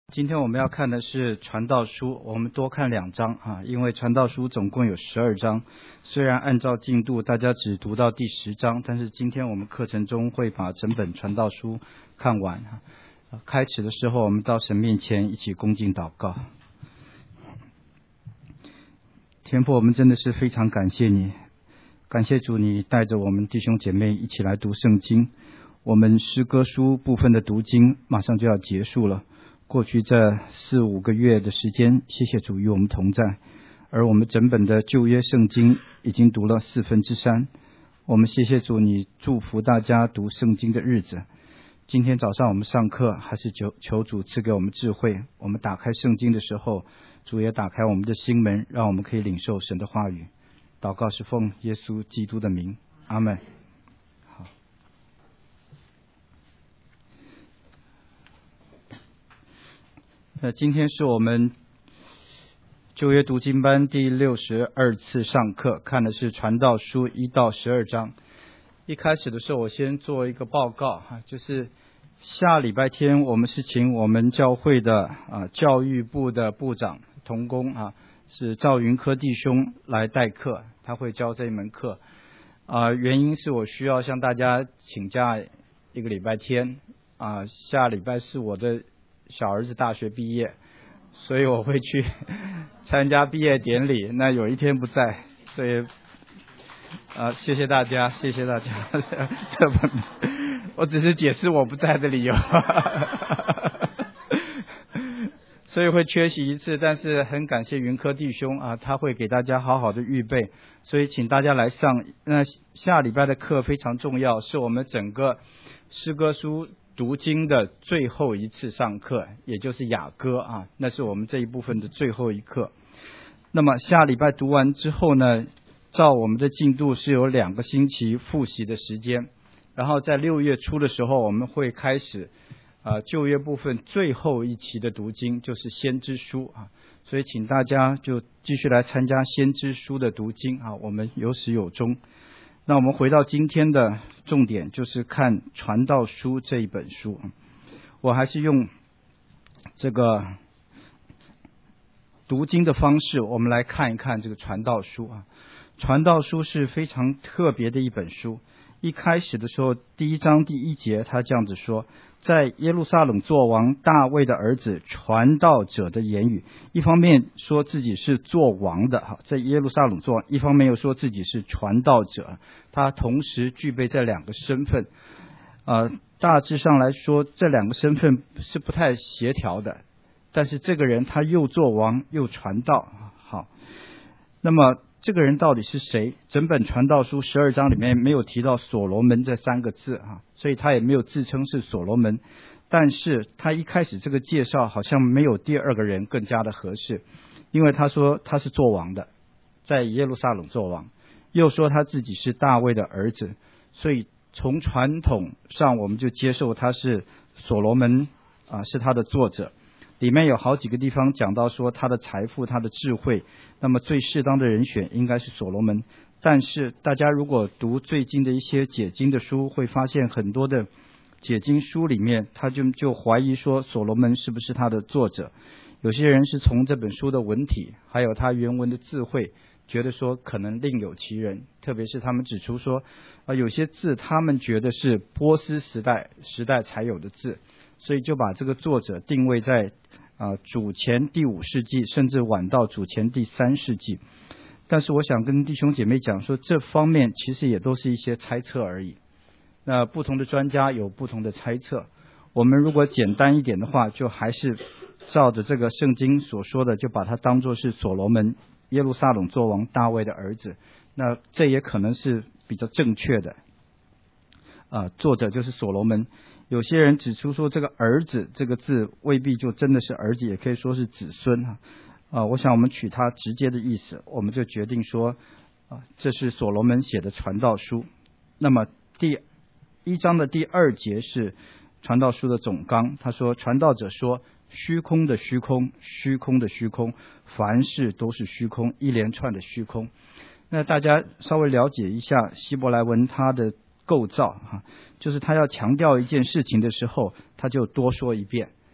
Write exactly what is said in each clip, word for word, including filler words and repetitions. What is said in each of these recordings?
今天我们要看的是传道书，我们多看两章啊，因为传道书总共有十二章，虽然按照进度大家只读到第十章，但是今天我们课程中会把整本传道书看完啊。开始的时候，我们到神面前一起恭敬祷告。天父，我们真的是非常感谢你，感谢主，你带着我们弟兄姐妹一起来读圣经。我们诗歌书部分的读经马上就要结束了。过去这四五个月的时间，谢谢主与我们同在，而我们整本的旧约圣经已经读了四分之三。我们谢谢主，你祝福大家读圣经的日子。今天早上我们上课，还是求求主赐给我们智慧。我们打开圣经的时候，主也打开我们的心门，让我们可以领受神的话语。祷告是奉耶稣基督的名，阿们。好。那今天是我们旧约读经班第六十二次上课，看的是传道书一到十二章。一开始的时候，我先做一个报告哈，就是下礼拜天我们是请我们教会的啊教育部的部长同工啊，是赵云科弟兄来代课，他会教这一门课啊。原因是我需要向大家请假一个礼拜天啊，下礼拜是我的小儿子大学毕业，所以我会去参加毕业典礼。那有一天不在，所以啊，谢谢大家，谢谢大家。这不，我只是解释我不在的理由，所以会缺席一次。但是很感谢云科弟兄啊，他会给大家好好的预备，所以请大家来上。那下礼拜的课非常重要，是我们整个诗歌书读经的最后一次上课，也就是雅歌啊，那是我们这一部分的最后一课。那么下礼拜读完之后呢，照我们的进度是有两个星期复习的时间，然后在六月初的时候，我们会开始啊旧约部分最后一期的读经，就是先知书啊，所以请大家就继续来参加先知书的读经啊，我们有始有终。那我们回到今天的重点，就是看传道书这一本书。我还是用这个读经的方式，我们来看一看这个传道书啊。传道书是非常特别的一本书。一开始的时候，第一章第一节他这样子说，在耶路撒冷作王大卫的儿子传道者的言语，一方面说自己是作王的，在耶路撒冷作王，一方面又说自己是传道者，他同时具备这两个身份。呃，大致上来说，这两个身份是不太协调的，但是这个人他又作王又传道。好，那么这个人到底是谁？整本传道书十二章里面没有提到所罗门这三个字啊，所以他也没有自称是所罗门。但是他一开始这个介绍好像没有第二个人更加的合适，因为他说他是作王的，在耶路撒冷作王，又说他自己是大卫的儿子，所以从传统上我们就接受他是所罗门啊，是他的作者。里面有好几个地方讲到说他的财富，他的智慧，那么最适当的人选应该是所罗门。但是大家如果读最近的一些解经的书，会发现很多的解经书里面他就就怀疑说所罗门是不是他的作者。有些人是从这本书的文体还有他原文的智慧觉得说可能另有其人，特别是他们指出说、呃、有些字他们觉得是波斯时代时代才有的字，所以就把这个作者定位在啊，主前第五世纪，甚至晚到主前第三世纪。但是我想跟弟兄姐妹讲说，这方面其实也都是一些猜测而已。那不同的专家有不同的猜测。我们如果简单一点的话，就还是照着这个圣经所说的，就把它当作是所罗门耶路撒冷作王大卫的儿子。那这也可能是比较正确的。啊，作者就是所罗门。有些人指出说，这个儿子这个字未必就真的是儿子，也可以说是子孙啊。啊，我想我们取他直接的意思，我们就决定说，啊，这是所罗门写的传道书。那么第一章的第二节是传道书的总纲，他说，传道者说，虚空的虚空，虚空的虚空，凡事都是虚空，一连串的虚空。那大家稍微了解一下希伯来文它的构造哈，就是他要强调一件事情的时候，他就多说一遍。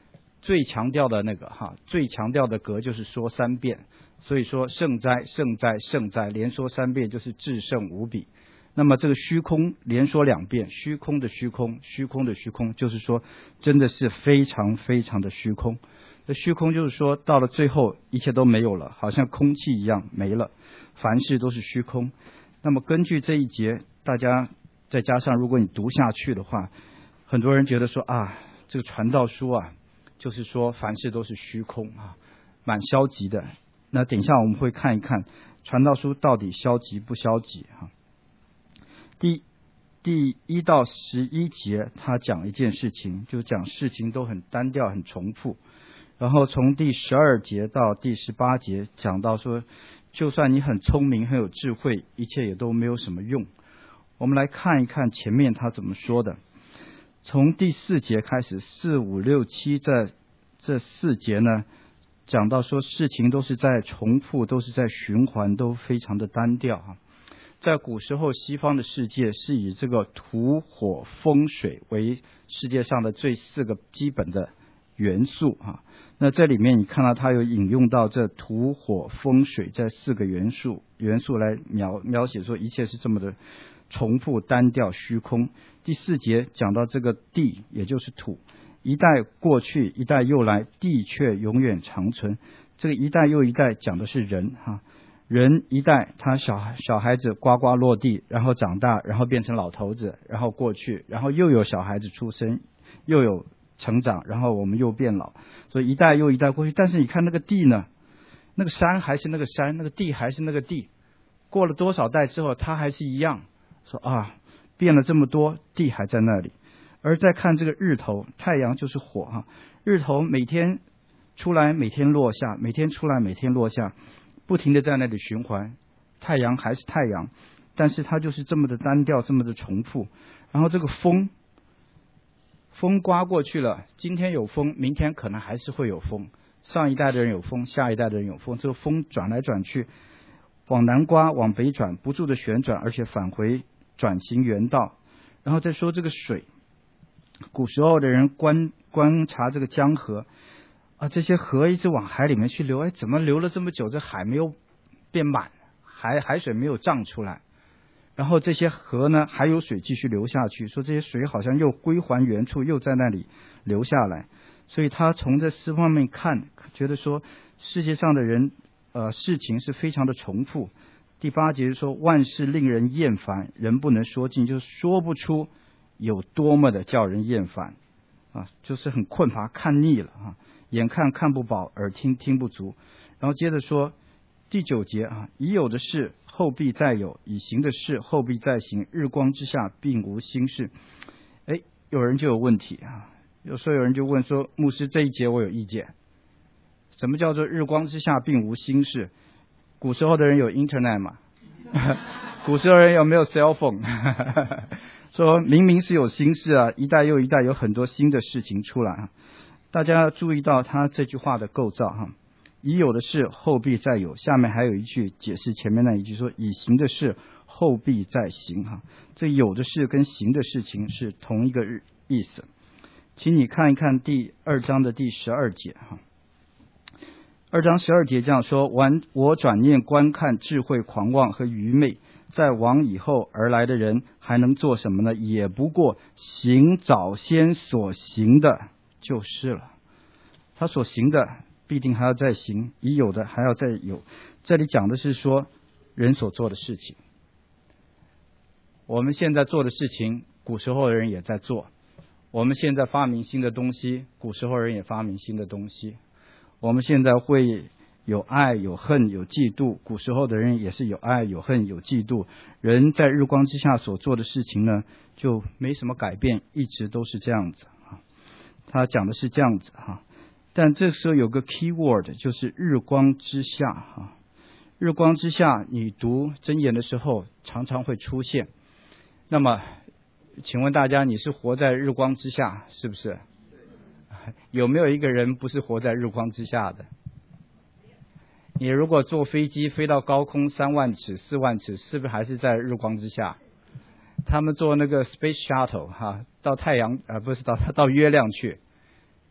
最强调的那个哈，最强调的格就是说三遍，所以说圣哉圣哉圣哉连说三遍就是至圣无比。那么这个虚空连说两遍，虚空的虚空，虚空的虚空，就是说真的是非常非常的虚空。这虚空就是说到了最后一切都没有了，好像空气一样没了，凡事都是虚空。那么根据这一节，大家再加上如果你读下去的话，很多人觉得说啊，这个传道书啊，就是说凡事都是虚空啊，蛮消极的。那等一下我们会看一看传道书到底消极不消极啊。第第一到十一节，他讲一件事情，就讲事情都很单调、很重复。然后从第十二节到第十八节，讲到说，就算你很聪明、很有智慧，一切也都没有什么用。我们来看一看前面他怎么说的。从第四节开始，四五六七这这四节呢，讲到说事情都是在重复，都是在循环，都非常的单调啊。在古时候，西方的世界是以这个土、火、风、水为世界上的最四个基本的元素啊。那这里面你看到它有引用到这土、火、风、水这四个元素元素来描描写说一切是这么的重复、单调、虚空。第四节讲到这个地，也就是土，一代过去，一代又来，地却永远长存。这个一代又一代讲的是人哈。人一代，他小小孩子呱呱落地，然后长大，然后变成老头子，然后过去，然后又有小孩子出生，又有成长，然后我们又变老，所以一代又一代过去。但是你看那个地呢，那个山还是那个山，那个地还是那个地，过了多少代之后，它还是一样。说啊，变了这么多，地还在那里。而再看这个日头，太阳就是火哈，日头每天出来，每天落下，每天出来，每天落下。不停的在那里循环，太阳还是太阳，但是它就是这么的单调，这么的重复。然后这个风，风刮过去了，今天有风，明天可能还是会有风。上一代的人有风，下一代的人有风，这个风转来转去，往南刮，往北转，不住的旋转，而且返回转型原道。然后再说这个水，古时候的人观观察这个江河。啊，这些河一直往海里面去流，哎，怎么流了这么久，这海没有变满，海海水没有涨出来？然后这些河呢，还有水继续流下去，说这些水好像又归还原处，又在那里流下来。所以他从这四方面看，觉得说世界上的人，呃，事情是非常的重复。第八节说，万事令人厌烦，人不能说尽，就是说不出有多么的叫人厌烦啊，就是很困乏，看腻了啊。眼看看不饱，耳听听不足。然后接着说第九节啊，已有的事后必再有，已行的事后必再行，日光之下并无新事。哎，有人就有问题啊，有时候有人就问说，牧师这一节我有意见，什么叫做日光之下并无新事？古时候的人有 internet 吗？古时候人有没有 cell phone？ 说明明是有新事啊，一代又一代有很多新的事情出来啊。大家要注意到他这句话的构造哈，已有的事后必再有，下面还有一句解释前面那一句，说已行的事后必再行哈。这有的事跟行的事情是同一个意思。请你看一看第二章的第十二节哈。二章十二节这样说：完我转念观看智慧狂妄和愚昧，在王以后而来的人还能做什么呢？也不过行早先所行的就是了。他所行的必定还要再行，已有的还要再有。这里讲的是说人所做的事情，我们现在做的事情古时候的人也在做，我们现在发明新的东西，古时候人也发明新的东西，我们现在会有爱有恨有嫉妒，古时候的人也是有爱有恨有嫉妒。人在日光之下所做的事情呢，就没什么改变，一直都是这样子。他讲的是这样子哈，但这时候有个 key word， 就是日光之下哈。日光之下，你读箴言的时候常常会出现。那么，请问大家，你是活在日光之下是不是？有没有一个人不是活在日光之下的？你如果坐飞机飞到高空三万尺、四万尺，是不是还是在日光之下？他们坐那个 Space Shuttle 哈，到太阳啊、呃、不是到到月亮去，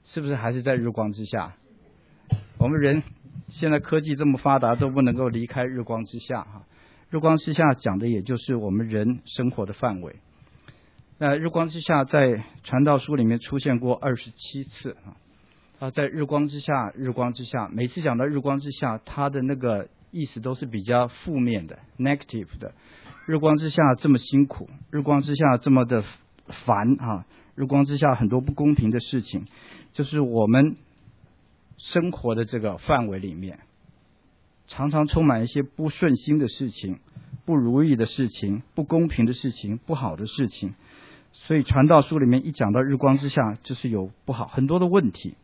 是不是还是在日光之下？我们人现在科技这么发达，都不能够离开日光之下哈。日光之下讲的也就是我们人生活的范围。那日光之下在传道书里面出现过二十七次啊。啊，在日光之下，日光之下，每次讲到日光之下，它的那个意思都是比较负面的 ，negative 的。日光之下这么辛苦，日光之下这么的烦啊，日光之下很多不公平的事情，就是我们生活的这个范围里面，常常充满一些不顺心的事情、不如意的事情、不公平的事情、不好的事情。所以传道书里面一讲到日光之下，就是有不好很多的问题。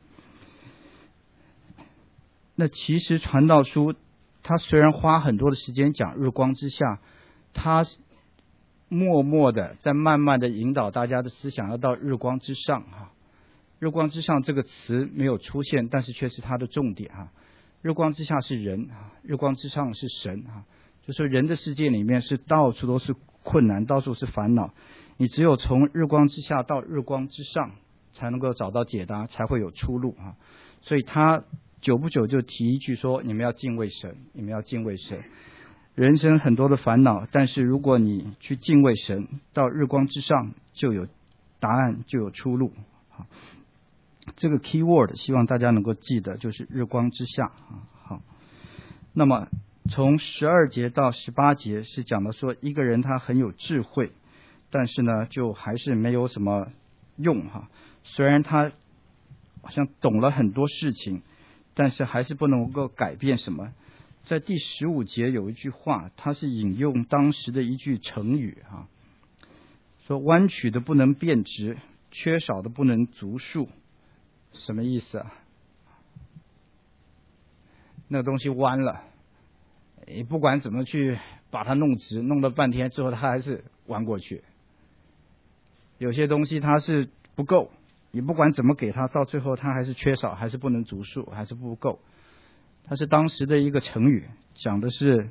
那其实传道书它虽然花很多的时间讲日光之下，它默默的在慢慢的引导大家的思想要到日光之上哈。日光之上这个词没有出现，但是却是它的重点哈。日光之下是人，日光之上是神哈。就说人的世界里面是到处都是困难，到处是烦恼，你只有从日光之下到日光之上，才能够找到解答，才会有出路啊。所以他久不久就提一句说，你们要敬畏神，你们要敬畏神。人生很多的烦恼，但是如果你去敬畏神，到日光之上就有答案，就有出路。好，这个 key word 希望大家能够记得，就是日光之下。好，那么从十二节到十八节是讲的说，一个人他很有智慧，但是呢就还是没有什么用哈。虽然他好像懂了很多事情，但是还是不能够改变什么。在第十五节有一句话，它是引用当时的一句成语啊，说弯曲的不能变直，缺少的不能足数。什么意思啊？那个东西弯了，你不管怎么去把它弄直，弄了半天之后它还是弯过去。有些东西它是不够，你不管怎么给它，到最后它还是缺少，还是不能足数，还是不够。它是当时的一个成语，讲的是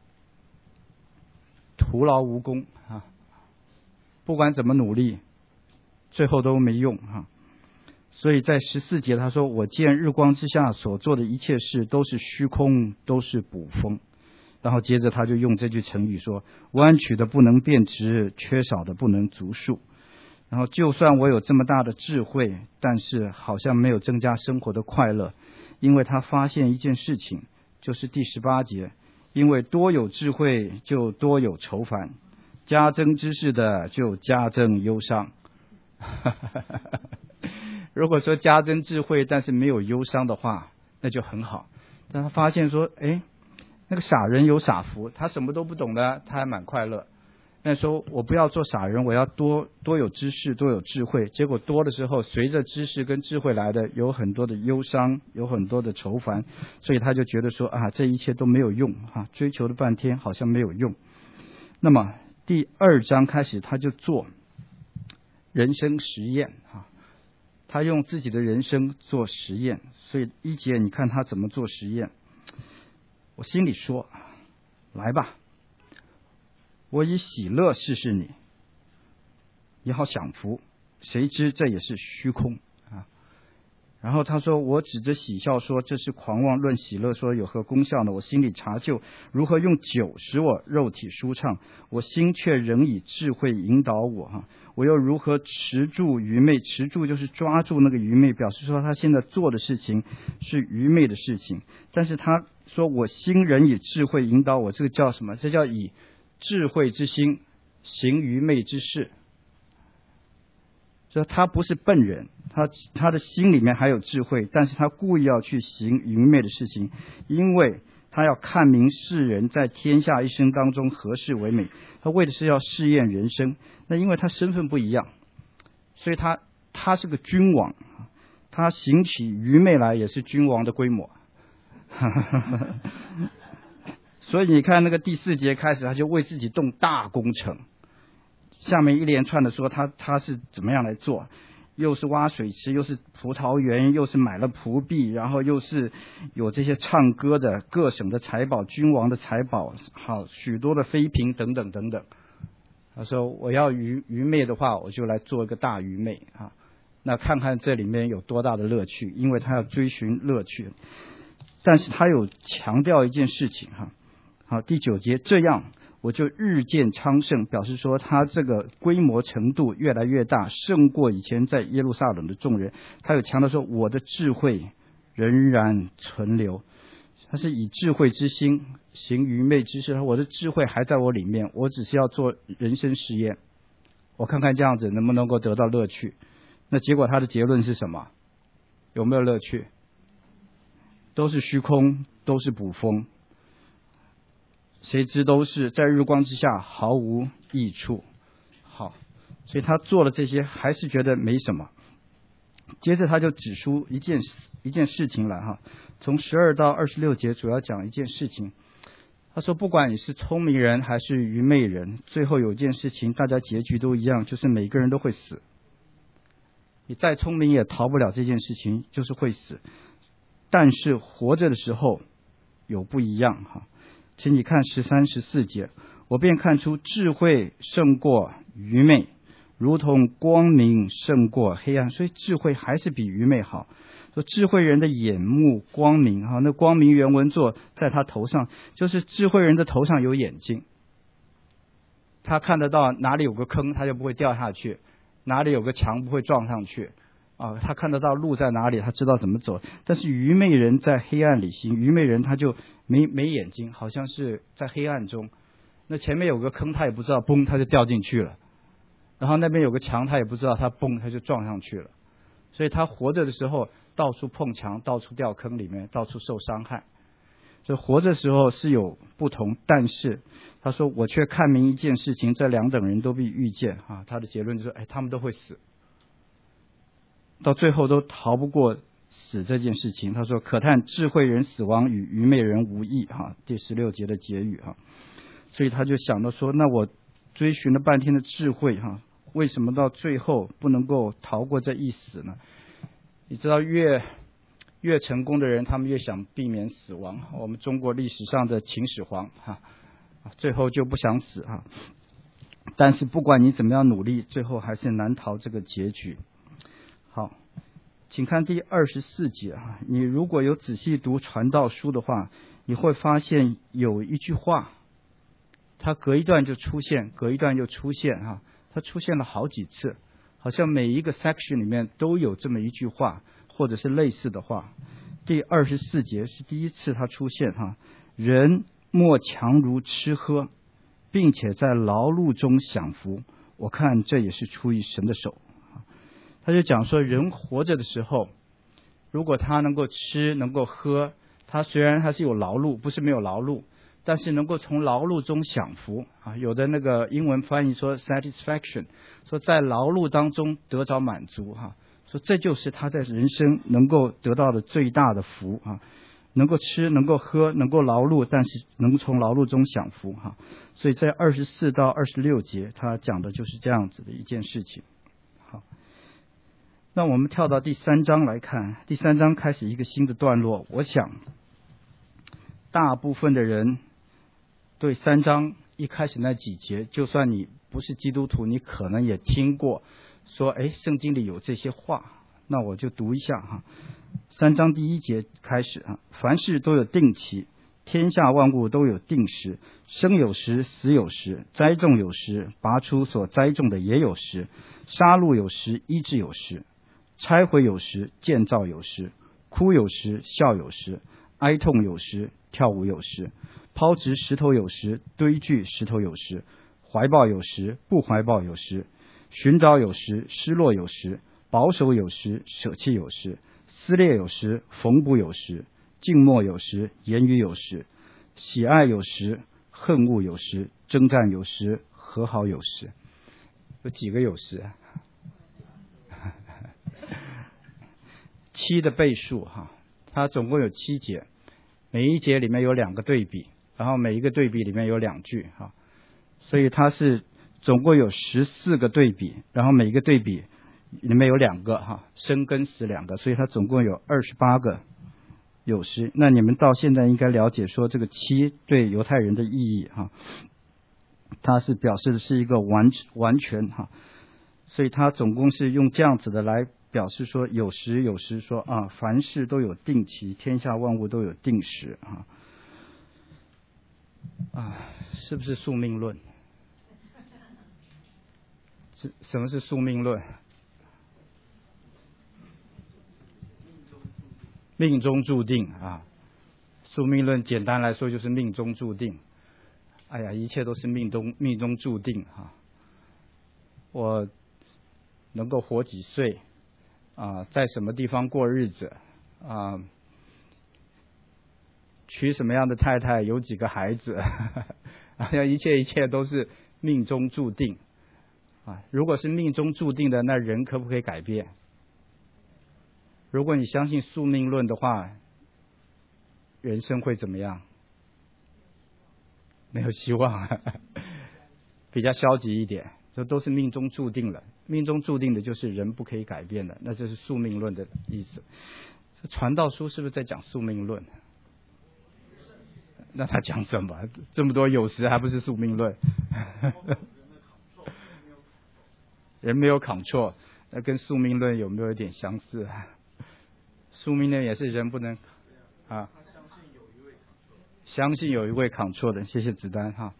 徒劳无功啊，不管怎么努力，最后都没用啊。所以在十四节他说，我见日光之下所做的一切事都是虚空，都是捕风。然后接着他就用这句成语说，弯曲的不能变直，缺少的不能足数。然后就算我有这么大的智慧，但是好像没有增加生活的快乐，因为他发现一件事情，就是第十八节，因为多有智慧就多有愁烦，加增知识的就加增忧伤。如果说加增智慧但是没有忧伤的话，那就很好。但他发现说，哎，那个傻人有傻福，他什么都不懂的，他还蛮快乐。那说我不要做傻人，我要多多有知识，多有智慧。结果多的时候，随着知识跟智慧来的，有很多的忧伤，有很多的愁烦，所以他就觉得说啊，这一切都没有用啊，追求了半天好像没有用。那么第二章开始，他就做人生实验啊，他用自己的人生做实验。所以一节你看他怎么做实验，我心里说，来吧。我以喜乐试试你，你好享福，谁知这也是虚空啊。然后他说，我指着喜笑说，这是狂妄，论喜乐说有何功效呢？我心里查究如何用酒使我肉体舒畅，我心却仍以智慧引导我哈。我又如何持住愚昧？持住就是抓住那个愚昧，表示说他现在做的事情是愚昧的事情。但是他说我心仍以智慧引导我，这个叫什么？这叫以智慧之心行愚昧之事。所以他不是笨人，他他的心里面还有智慧，但是他故意要去行愚昧的事情，因为他要看明世人在天下一生当中何事为美。他为的是要试验人生。那因为他身份不一样，所以他他是个君王，他行起愚昧来也是君王的规模。所以你看那个第四节开始，他就为自己动大工程。下面一连串的说他他是怎么样来做，又是挖水池，又是葡萄园，又是买了仆婢，然后又是有这些唱歌的各省的财宝，君王的财宝，好许多的妃嫔等等等等。他说我要愚愚昧的话，我就来做一个大愚昧啊， 那看看这里面有多大的乐趣，因为他要追寻乐趣。但是他有强调一件事情哈，好，第九节，这样我就日渐昌盛，表示说他这个规模程度越来越大，胜过以前在耶路撒冷的众人。他有强调说，我的智慧仍然存留。他是以智慧之心行愚昧之事，我的智慧还在我里面，我只是要做人生实验，我看看这样子能不能够得到乐趣。那结果他的结论是什么？有没有乐趣？都是虚空，都是捕风，谁知都是在日光之下毫无益处。好，所以他做了这些还是觉得没什么。接着他就指出一件一件事情来哈，从十二到二十六节主要讲一件事情。他说不管你是聪明人还是愚昧人，最后有一件事情大家结局都一样，就是每个人都会死。你再聪明也逃不了这件事情，就是会死。但是活着的时候有不一样哈，请你看十三十四节，我便看出智慧胜过愚昧，如同光明胜过黑暗。所以智慧还是比愚昧好。说智慧人的眼目光明哈，那光明原文作在他头上，就是智慧人的头上有眼睛，他看得到哪里有个坑他就不会掉下去，哪里有个墙不会撞上去啊，他看得到路在哪里，他知道怎么走。但是愚昧人在黑暗里行，愚昧人他就没没眼睛，好像是在黑暗中，那前面有个坑他也不知道，嘣他就掉进去了，然后那边有个墙他也不知道，他嘣他就撞上去了。所以他活着的时候到处碰墙，到处掉坑里面，到处受伤害。所以活着时候是有不同，但是他说我却看明一件事情，这两等人都必遇见啊。他的结论就是哎，他们都会死，到最后都逃不过死这件事情。他说可叹智慧人死亡与愚昧人无异哈，第十六节的结语哈。所以他就想到说，那我追寻了半天的智慧哈，为什么到最后不能够逃过这一死呢？你知道越越成功的人他们越想避免死亡，我们中国历史上的秦始皇哈，最后就不想死哈。但是不管你怎么样努力，最后还是难逃这个结局。好，请看第二十四节哈，你如果有仔细读传道书的话，你会发现有一句话，它隔一段就出现，隔一段就出现哈，它出现了好几次，好像每一个 section 里面都有这么一句话，或者是类似的话。第二十四节是第一次它出现哈，人莫强如吃喝，并且在劳碌中享福，我看这也是出于神的手。他就讲说，人活着的时候，如果他能够吃能够喝，他虽然他是有劳碌，不是没有劳碌，但是能够从劳碌中享福啊。有的那个英文翻译说 satisfaction， 说在劳碌当中得着满足哈，说这就是他在人生能够得到的最大的福啊，能够吃能够喝能够劳碌，但是能从劳碌中享福哈。所以在二十四到二十六节他讲的就是这样子的一件事情。好，那我们跳到第三章来看，第三章开始一个新的段落。我想大部分的人对三章一开始那几节，就算你不是基督徒，你可能也听过说，哎，圣经里有这些话。那我就读一下哈。三章第一节开始啊，凡事都有定期，天下万物都有定时，生有时，死有时，栽种有时，拔出所栽种的也有时，杀戮有时，医治有时，拆毁有时，建造有时，哭有时，笑有时，哀痛有时，跳舞有时，抛掷石头有时，堆聚石头有时，怀抱有时，不怀抱有时，寻找有时，失落有时，保守有时，舍弃有时，撕裂有时，缝补有时，静默有时，言语有时，喜爱有时，恨恶有时，征战有时，和好有时。有几个有时？七的倍数哈，它总共有七节，每一节里面有两个对比，然后每一个对比里面有两句哈，所以它是总共有十四个对比，然后每一个对比里面有两个哈，生跟死两个，所以它总共有二十八个有时。那你们到现在应该了解说这个七对犹太人的意义哈，它是表示的是一个完完全哈，所以它总共是用这样子的来表示说有时有时说啊，凡事都有定期，天下万物都有定时啊啊，是不是宿命论？是什么是宿命论？命中注定啊，宿命论简单来说就是命中注定。哎呀，一切都是命中命中注定啊！我能够活几岁啊，在什么地方过日子啊，娶什么样的太太，有几个孩子，哎呀，一切一切都是命中注定啊！如果是命中注定的，那人可不可以改变？如果你相信宿命论的话，人生会怎么样？没有希望，比较消极一点，这都是命中注定了。命中注定的就是人不可以改变的，那这是宿命论的意思。这传道书是不是在讲宿命论？那他讲什么？这么多有时还不是宿命论？人没有 control， 那跟宿命论有没有一点相似？宿命论也是人不能啊。相信有一位 control 的，谢谢子丹哈。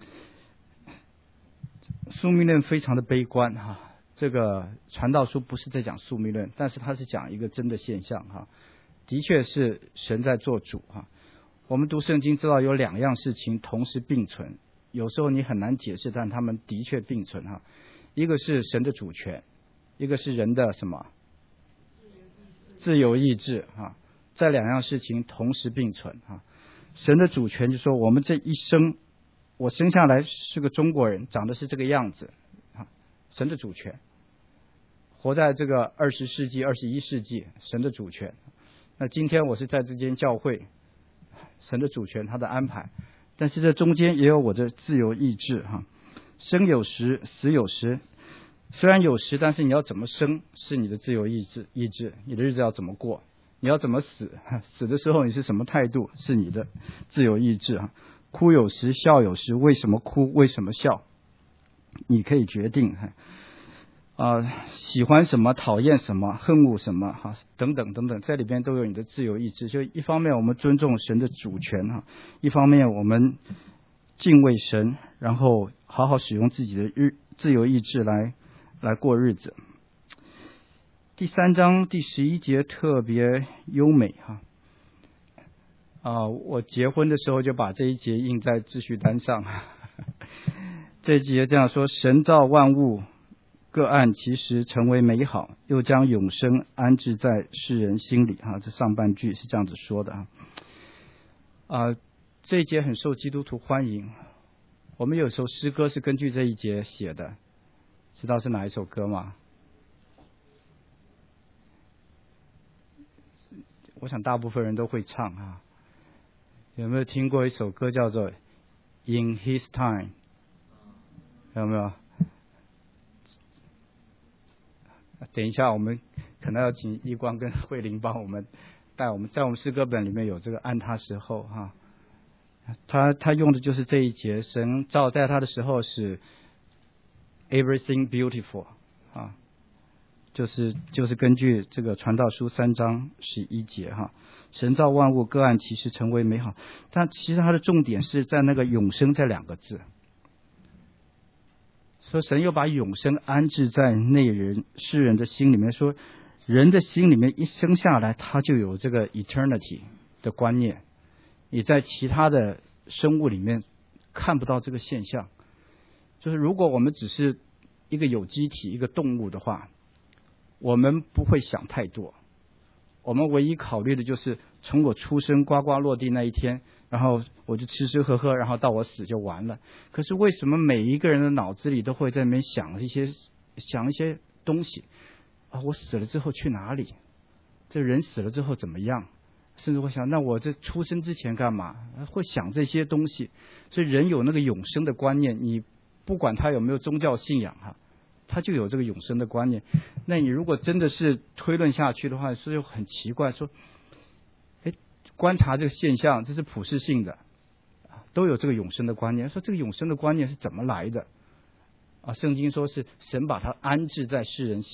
宿命论非常的悲观哈，这个传道书不是在讲宿命论，但是它是讲一个真的现象哈，的确是神在做主哈。我们读圣经知道有两样事情同时并存，有时候你很难解释，但他们的确并存哈。一个是神的主权，一个是人的什么自由意志哈，这两样事情同时并存哈。神的主权就说我们这一生，我生下来是个中国人，长得是这个样子啊，神的主权。活在这个二十世纪、二十一世纪，神的主权。那今天我是在这间教会，神的主权，他的安排。但是这中间也有我的自由意志哈，生有时，死有时。虽然有时，但是你要怎么生是你的自由意志，意志，你的日子要怎么过。你要怎么死？死的时候你是什么态度？是你的自由意志啊！哭有时，笑有时，为什么哭？为什么笑？你可以决定啊、呃，喜欢什么，讨厌什么，恨恶什么哈，等等等等，在里边都有你的自由意志。就一方面我们尊重神的主权哈，一方面我们敬畏神，然后好好使用自己的日自由意志来来过日子。第三章第十一节特别优美哈啊！我结婚的时候就把这一节印在秩序单上。这一节这样说：神造万物，各按其时成为美好，又将永生安置在世人心里哈。这上半句是这样子说的啊。啊，这一节很受基督徒欢迎。我们有首诗歌是根据这一节写的，知道是哪一首歌吗？我想大部分人都会唱啊。有没有听过一首歌叫做 In His Time？ 有没有？等一下我们可能要请义光跟慧玲帮我们带我们，在我们诗歌本里面有这个按他时候哈，他他用的就是这一节，神造在他的时候是 everything beautiful 啊。就是就是根据这个传道书三章十一节哈，神造万物各按其时成为美好，但其实它的重点是在那个永生这两个字。说神又把永生安置在内人世人的心里面，说人的心里面一生下来他就有这个 eternity 的观念，你在其他的生物里面看不到这个现象。就是如果我们只是一个有机体一个动物的话，我们不会想太多，我们唯一考虑的就是从我出生呱呱落地那一天，然后我就吃吃喝喝，然后到我死就完了。可是为什么每一个人的脑子里都会在那边想一些想一些东西啊？我死了之后去哪里？这人死了之后怎么样？甚至会想，那我这出生之前干嘛？会想这些东西。所以人有那个永生的观念，你不管他有没有宗教信仰哈，他就有这个永生的观念。那你如果真的是推论下去的话，是很奇怪，说，哎，观察这个现象，这是普世性的，都有这个永生的观念。说这个永生的观念是怎么来的？啊，圣经说是神把它安置在世人心里，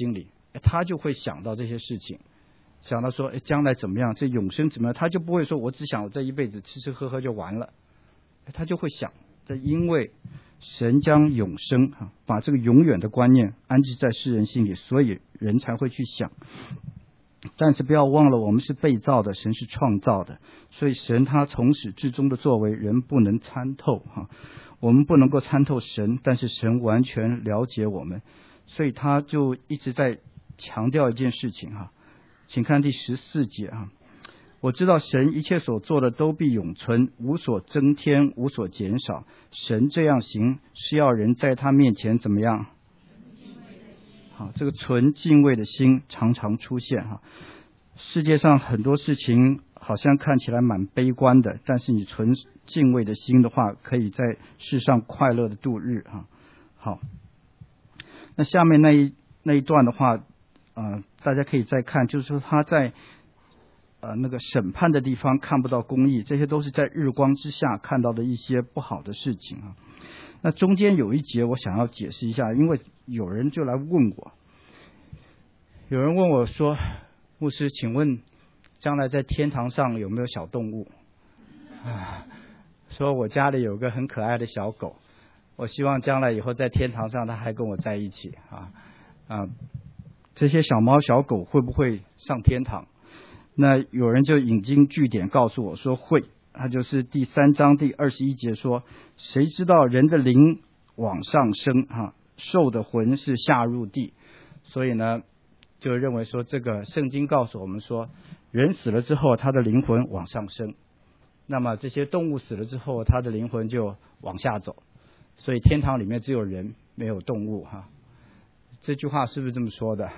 他就会想到这些事情，想到说将来怎么样，这永生怎么样，他就不会说我只想我这一辈子吃吃喝喝就完了，他就会想，这因为神将永生啊，把这个永远的观念安置在世人心里，所以人才会去想。但是不要忘了，我们是被造的，神是创造的，所以神他从始至终的作为人不能参透哈，我们不能够参透神，但是神完全了解我们，所以他就一直在强调一件事情哈，请看第十四节啊。我知道神一切所做的都必永存，无所增添，无所减少。神这样行，是要人在他面前怎么样？好，这个纯敬畏的心常常出现哈。世界上很多事情好像看起来蛮悲观的，但是你纯敬畏的心的话，可以在世上快乐的度日哈。好，那下面那一那一段的话，呃，大家可以再看，就是说他在呃那个审判的地方看不到公义，这些都是在日光之下看到的一些不好的事情啊。那中间有一节我想要解释一下，因为有人就来问我，有人问我说，牧师，请问将来在天堂上有没有小动物？啊，说我家里有个很可爱的小狗，我希望将来以后在天堂上它还跟我在一起啊啊，这些小猫小狗会不会上天堂？那有人就引经据典告诉我说会，他就是第三章第二十一节说，谁知道人的灵往上升哈，兽的魂是下入地，所以呢就认为说这个圣经告诉我们说，人死了之后他的灵魂往上升，那么这些动物死了之后他的灵魂就往下走，所以天堂里面只有人没有动物哈。这句话是不是这么说的？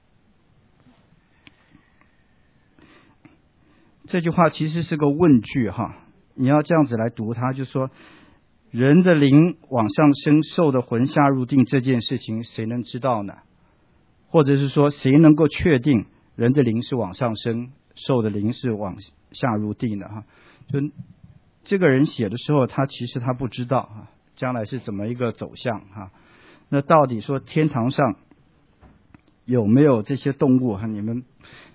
这句话其实是个问句哈，你要这样子来读它，就说人的灵往上升，兽的魂下入定，这件事情谁能知道呢？或者是说谁能够确定人的灵是往上升，兽的灵是往下入定的哈？就这个人写的时候，他其实他不知道啊，将来是怎么一个走向哈。那到底说天堂上有没有这些动物哈？你们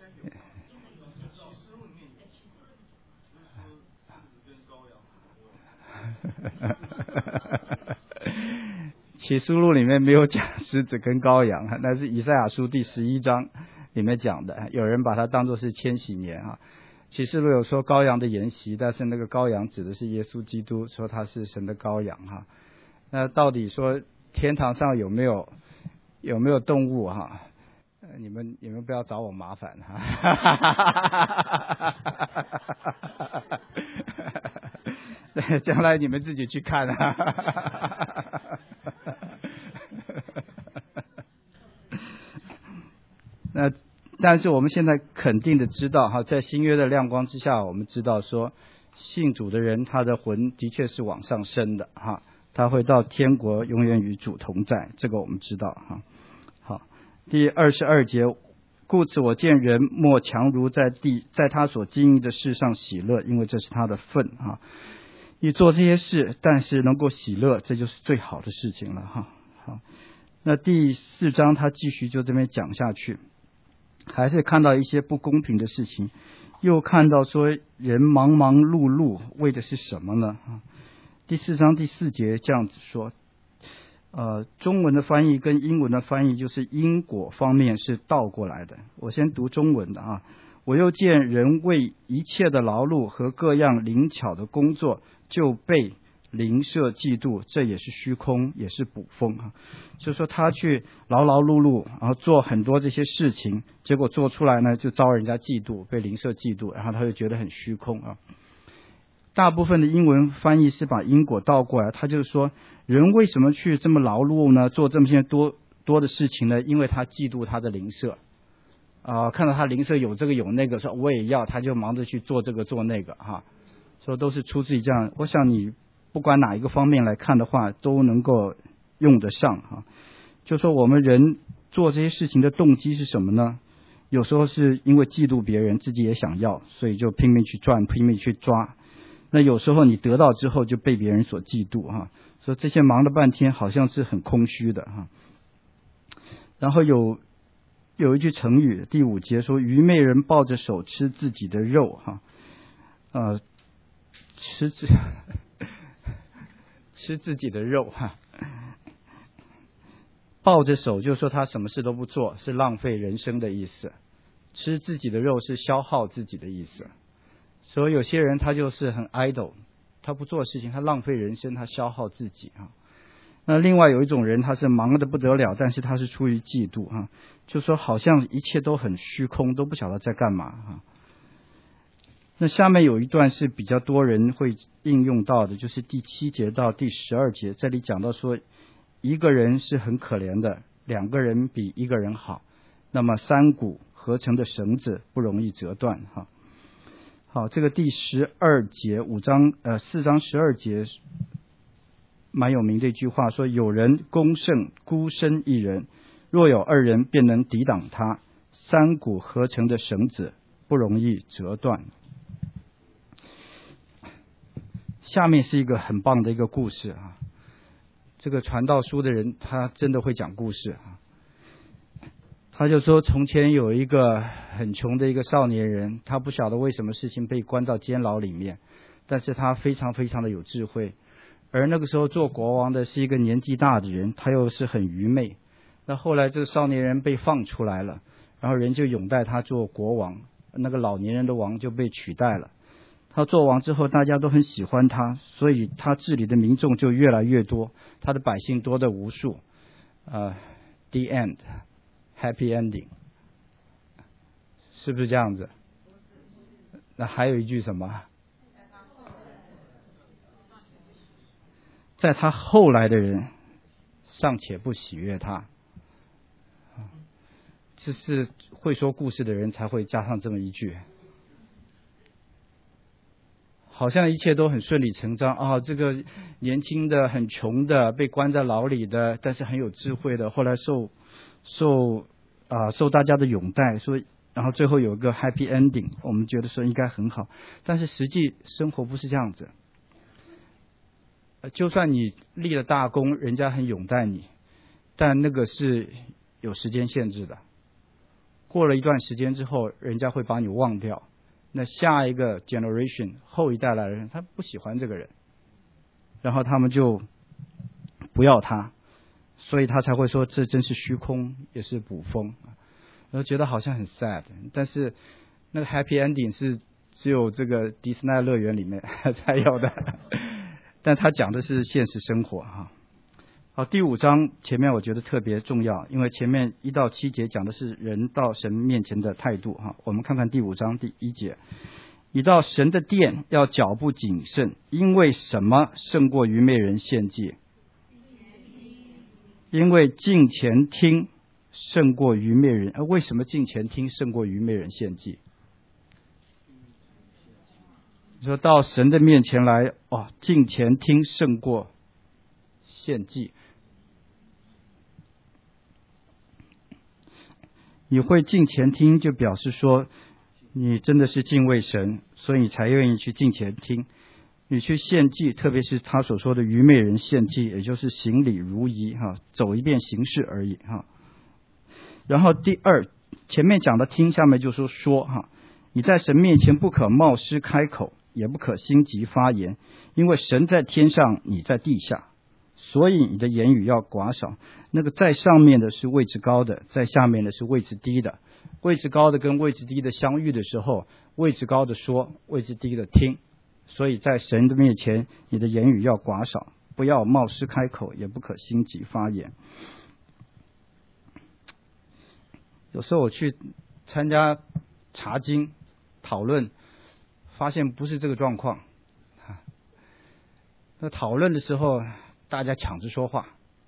启示录里面没有讲狮子跟羔羊，那是以赛亚书第十一章里面讲的，有人把它当作是千禧年啊。启示录有说羔羊的筵席，但是那个羔羊指的是耶稣基督，说他是神的羔羊哈。那到底说天堂上有没有有没有动物哈？你们你们不要找我麻烦哈。将来你们自己去看啊。那但是我们现在肯定的知道哈，在新约的亮光之下，我们知道说信主的人他的魂的确是往上升的哈，他会到天国永远与主同在，这个我们知道哈。好，第二十二节，故此我见人莫强如在地，在他所经营的事上喜乐，因为这是他的份啊。你做这些事，但是能够喜乐，这就是最好的事情了哈。好，那第四章他继续就这边讲下去，还是看到一些不公平的事情，又看到说人忙忙碌碌为的是什么呢？第四章第四节这样子说，呃，中文的翻译跟英文的翻译就是因果方面是倒过来的。我先读中文的啊。我又见人为一切的劳碌和各样灵巧的工作，就被邻舍嫉妒，这也是虚空，也是捕风啊。就说他去劳劳碌碌，然后做很多这些事情，结果做出来呢，就遭人家嫉妒，被邻舍嫉妒，然后他就觉得很虚空啊。大部分的英文翻译是把因果倒过来，他就是说，人为什么去这么劳碌呢？做这么些多多的事情呢？因为他嫉妒他的邻舍。啊、呃，看到他邻舍有这个有那个，说我也要，他就忙着去做这个做那个哈，说都是出自于这样。我想你不管哪一个方面来看的话，都能够用得上哈。就说我们人做这些事情的动机是什么呢？有时候是因为嫉妒别人，自己也想要，所以就拼命去赚，拼命去抓。那有时候你得到之后就被别人所嫉妒哈，所以这些忙了半天好像是很空虚的哈。然后有有一句成语，第五节说愚昧人抱着手吃自己的肉哈，呃，吃自吃自己的肉哈，抱着手就说他什么事都不做，是浪费人生的意思。吃自己的肉是消耗自己的意思。所以有些人他就是很 idle， 他不做事情，他浪费人生，他消耗自己啊。那另外有一种人，他是忙得不得了，但是他是出于嫉妒啊，就说好像一切都很虚空，都不晓得在干嘛啊。那下面有一段是比较多人会应用到的，就是第七节到第十二节，这里讲到说一个人是很可怜的，两个人比一个人好，那么三股合成的绳子不容易折断哈。好，这个第十二节五章呃四章十二节蛮有名的一句话，说有人攻胜孤身一人，若有二人便能抵挡他，三股合成的绳子不容易折断。下面是一个很棒的一个故事啊，这个传道书的人他真的会讲故事啊。他就说从前有一个很穷的一个少年人，他不晓得为什么事情被关到监牢里面，但是他非常非常的有智慧。而那个时候做国王的是一个年纪大的人，他又是很愚昧。那后来这个少年人被放出来了，然后人就拥戴他做国王，那个老年人的王就被取代了。他做王之后大家都很喜欢他，所以他治理的民众就越来越多，他的百姓多得无数。呃 The end Happy ending 是不是这样子？那还有一句什么？在他后来的人尚且不喜悦他，这是会说故事的人才会加上这么一句，好像一切都很顺理成章啊！这个年轻的很穷的被关在牢里的，但是很有智慧的，后来受受啊、呃、受大家的拥戴，所以然后最后有一个 happy ending， 我们觉得说应该很好，但是实际生活不是这样子。就算你立了大功，人家很拥戴你，但那个是有时间限制的。过了一段时间之后，人家会把你忘掉。那下一个 generation 后一代来的人，他不喜欢这个人，然后他们就不要他，所以他才会说这真是虚空，也是捕风。然后觉得好像很 sad， 但是那个 happy ending 是只有这个迪士尼乐园里面才有的。但他讲的是现实生活哈。好，第五章前面我觉得特别重要，因为前面一到七节讲的是人到神面前的态度哈。我们看看第五章第一节，你到神的殿要脚步谨慎，因为什么胜过愚昧人献祭？因为近前听胜过愚昧人。而为什么近前听胜过愚昧人献祭？说到神的面前来，哦，近前听胜过献祭。你会近前听，就表示说你真的是敬畏神，所以你才愿意去近前听。你去献祭，特别是他所说的愚昧人献祭，也就是行礼如仪哈，走一遍形式而已哈。然后第二，前面讲的听，下面就说说哈，你在神面前不可冒失开口，也不可心急发言，因为神在天上，你在地下，所以你的言语要寡少。那个在上面的是位置高的，在下面的是位置低的。位置高的跟位置低的相遇的时候，位置高的说，位置低的听。所以在神的面前，你的言语要寡少，不要冒失开口，也不可心急发言。有时候我去参加查经讨论，发现不是这个状况。那讨论的时候，大家抢着说话，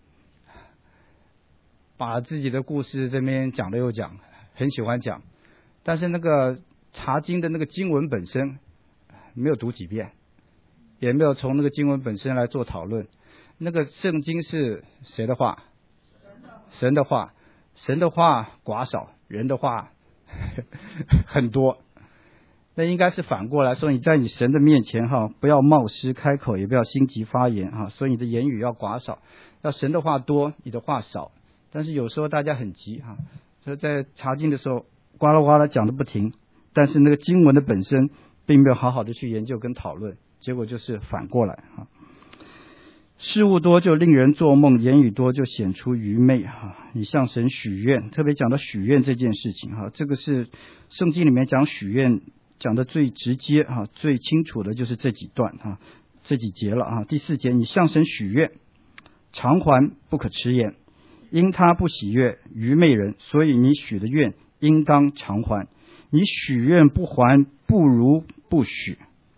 把自己的故事这边讲了又讲，很喜欢讲，但是那个查经的那个经文本身没有读几遍，也没有从那个经文本身来做讨论。那个圣经是谁的话？神的话。神的话寡少，人的话很多。那应该是反过来说，你在你神的面前哈，不要冒失开口，也不要心急发言哈。所以你的言语要寡少，要神的话多，你的话少。但是有时候大家很急哈， 所以在查经的时候呱啦呱啦讲的不停，但是那个经文的本身并没有好好的去研究跟讨论，结果就是反过来哈。事物多就令人做梦，言语多就显出愚昧哈。你向神许愿，特别讲到许愿这件事情哈，这个是圣经里面讲许愿讲的最直接哈、最清楚的就是这几段哈、这几节了啊。第四节，你向神许愿，偿还不可迟延，因他不喜悦愚昧人，所以你许的愿应当偿还。你许愿不还，不如不许。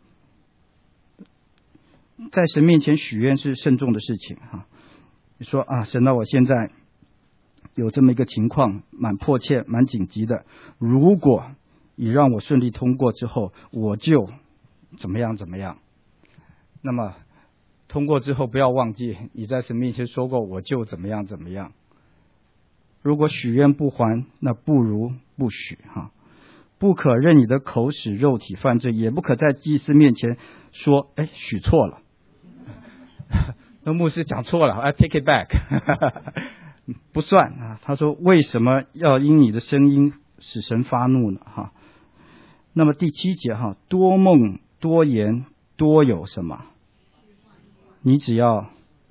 在神面前许愿是慎重的事情哈。你说啊，神啊，我现在有这么一个情况，蛮迫切、蛮紧急的。如果你让我顺利通过之后，我就怎么样怎么样。那么通过之后，不要忘记你在神面前说过，我就怎么样怎么样。如果许愿不还，那不如不许哈。不可任你的口使肉体犯罪，也不可在祭司面前说，哎，许错了。那牧师讲错了 I take it back 不算啊。他说为什么要因你的声音使神发怒呢哈？那么第七节哈，多梦多言多有什么？你只要，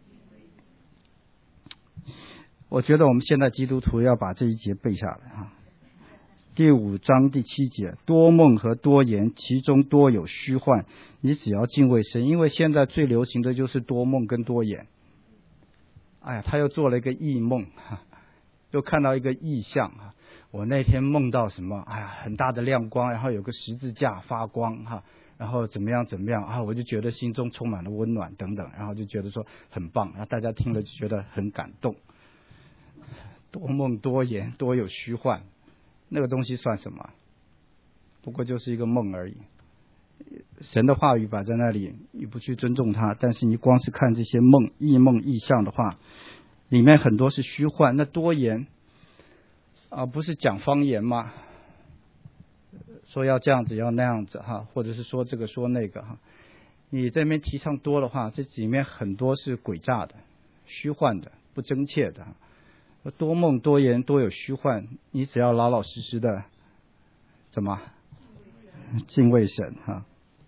我觉得我们现在基督徒要把这一节背下来哈。第五章第七节，多梦和多言，其中多有虚幻。你只要敬畏神，因为现在最流行的就是多梦跟多言。哎呀，他又做了一个异梦，又看到一个异象。我那天梦到什么？哎呀，很大的亮光，然后有个十字架发光哈，然后怎么样怎么样啊？我就觉得心中充满了温暖等等，然后就觉得说很棒，然后大家听了就觉得很感动。多梦多言，多有虚幻。那个东西算什么？不过就是一个梦而已。神的话语摆在那里，你不去尊重它，但是你光是看这些梦、异梦、异象的话，里面很多是虚幻。那多言啊，不是讲方言吗？说要这样子，要那样子哈，或者是说这个说那个哈。你这边提倡多的话，这里面很多是诡诈的、虚幻的、不真切的。多梦多言多有虚幻，你只要老老实实的怎么敬畏神哈。